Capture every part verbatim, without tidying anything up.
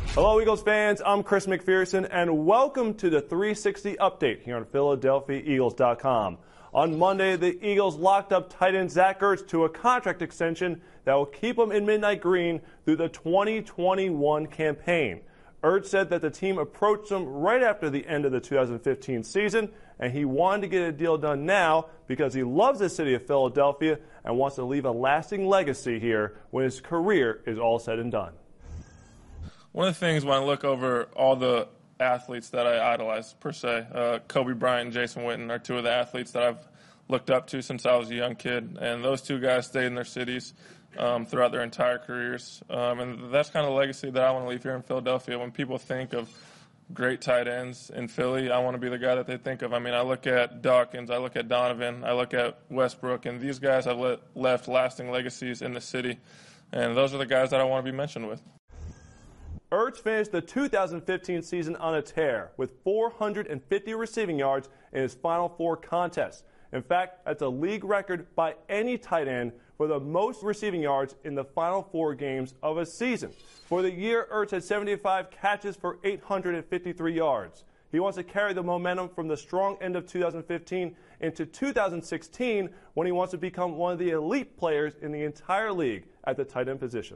Hello, Eagles fans. I'm Chris McPherson, and welcome to the three sixty Update here on Philadelphia Eagles dot com. On Monday, the Eagles locked up tight end Zach Ertz to a contract extension that will keep him in midnight green through the twenty twenty-one campaign. Ertz said that the team approached him right after the end of the two thousand fifteen season, and he wanted to get a deal done now because he loves the city of Philadelphia and wants to leave a lasting legacy here when his career is all said and done. One of the things when I look over all the athletes that I idolize, per se, uh, Kobe Bryant and Jason Witten are two of the athletes that I've looked up to since I was a young kid. And those two guys stayed in their cities um, throughout their entire careers. Um, and that's kind of the legacy that I want to leave here in Philadelphia. When people think of great tight ends in Philly, I want to be the guy that they think of. I mean, I look at Dawkins, I look at Donovan, I look at Westbrook, and these guys have le- left lasting legacies in the city. And those are the guys that I want to be mentioned with. Ertz finished the two thousand fifteen season on a tear with four hundred fifty receiving yards in his final four contests. In fact, that's a league record by any tight end for the most receiving yards in the final four games of a season. For the year, Ertz had seventy-five catches for eight hundred fifty-three yards. He wants to carry the momentum from the strong end of two thousand fifteen into two thousand sixteen when he wants to become one of the elite players in the entire league at the tight end position.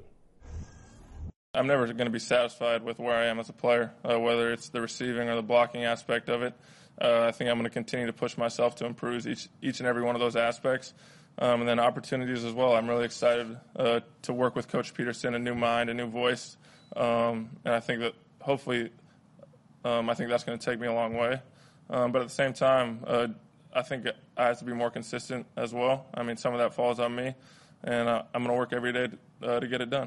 I'm never going to be satisfied with where I am as a player, uh, whether it's the receiving or the blocking aspect of it. Uh, I think I'm going to continue to push myself to improve each each and every one of those aspects. Um, and then opportunities as well. I'm really excited uh, to work with Coach Peterson, a new mind, a new voice. Um, and I think that hopefully um, I think that's going to take me a long way. Um, but at the same time, uh, I think I have to be more consistent as well. I mean, some of that falls on me. And uh, I'm going to work every day to, uh, to get it done.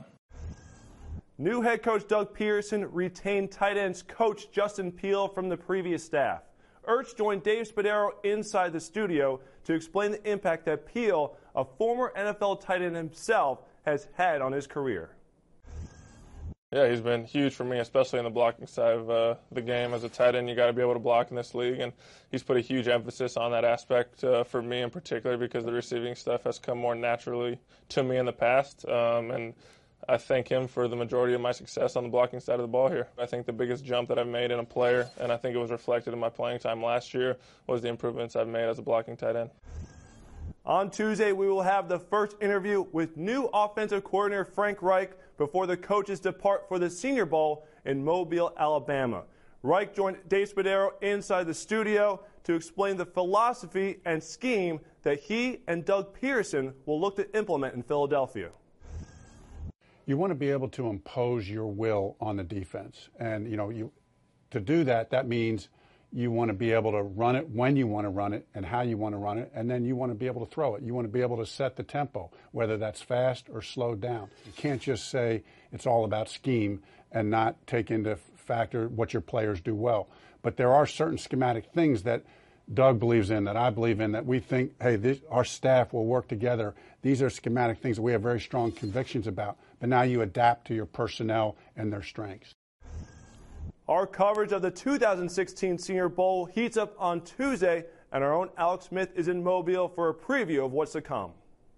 New head coach Doug Peterson retained tight ends coach Justin Peelle from the previous staff. Ertz joined Dave Spadaro inside the studio to explain the impact that Peelle, a former N F L tight end himself, has had on his career. Yeah, he's been huge for me, especially in the blocking side of uh, the game. As a tight end, you got to be able to block in this league, and he's put a huge emphasis on that aspect uh, for me in particular because the receiving stuff has come more naturally to me in the past. Um, and I thank him for the majority of my success on the blocking side of the ball here. I think the biggest jump that I've made in a player, and I think it was reflected in my playing time last year, was the improvements I've made as a blocking tight end. On Tuesday, we will have the first interview with new offensive coordinator Frank Reich before the coaches depart for the Senior Bowl in Mobile, Alabama. Reich joined Dave Spadaro inside the studio to explain the philosophy and scheme that he and Doug Peterson will look to implement in Philadelphia. You want to be able to impose your will on the defense. And, you know, you to do that, that means you want to be able to run it when you want to run it and how you want to run it, and then you want to be able to throw it. You want to be able to set the tempo, whether that's fast or slowed down. You can't just say it's all about scheme and not take into factor what your players do well. But there are certain schematic things that Doug believes in, that I believe in, that we think, hey, this, our staff will work together. These are schematic things that we have very strong convictions about. But now you adapt to your personnel and their strengths. Our coverage of the two thousand sixteen Senior Bowl heats up on Tuesday, and our own Alex Smith is in Mobile for a preview of what's to come.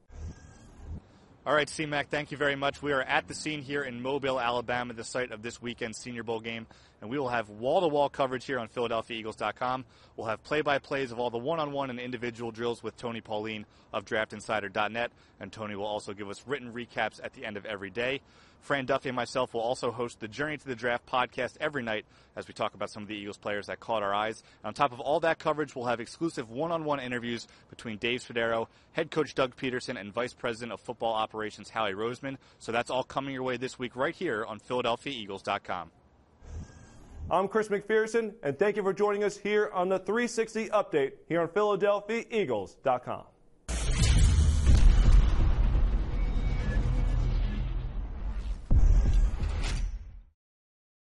All right, C-Mac, thank you very much. We are at the scene here in Mobile, Alabama, the site of this weekend's Senior Bowl game, and we will have wall-to-wall coverage here on Philadelphia Eagles dot com. We'll have play-by-plays of all the one-on-one and individual drills with Tony Pauline of Draft Insider dot net, and Tony will also give us written recaps at the end of every day. Fran Duffy and myself will also host the Journey to the Draft podcast every night as we talk about some of the Eagles players that caught our eyes. And on top of all that coverage, we'll have exclusive one-on-one interviews between Dave Spadaro, head coach Doug Peterson, and Vice President of Football Operations Howie Roseman. So that's all coming your way this week right here on Philadelphia Eagles dot com. I'm Chris McPherson, and thank you for joining us here on the three sixty Update here on Philadelphia Eagles dot com.